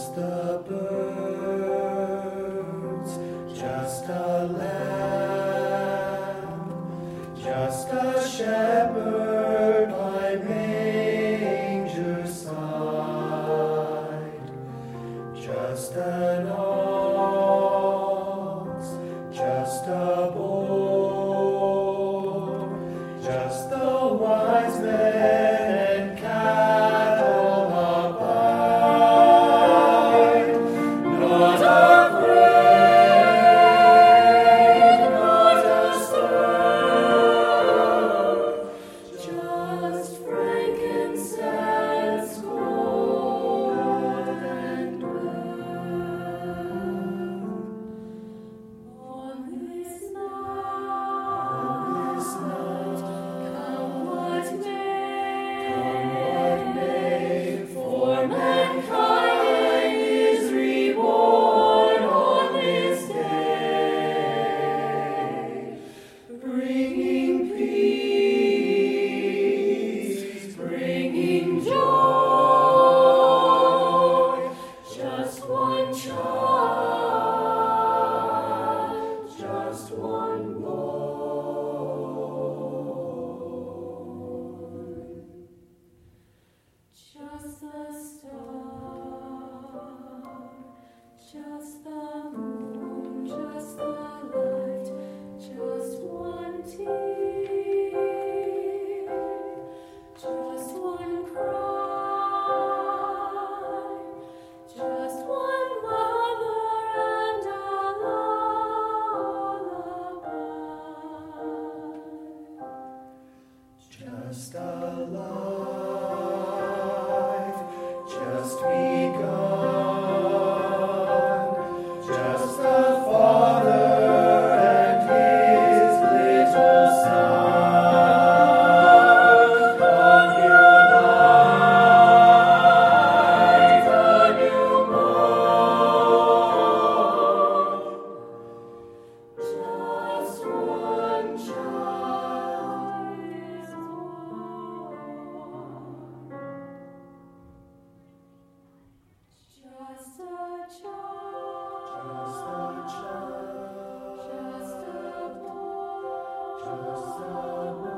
just the birds, just a lamb, just a shepherd by manger side, just an ox, just a bull, just the wise men. Just the star, just the moon, just the light, just one tear, just one cry, just one mother and a lullaby. Just a life just begun, just the Father and His little Son, a new life, a new morn, just one child is born. Just a child, just a boy, just a boy.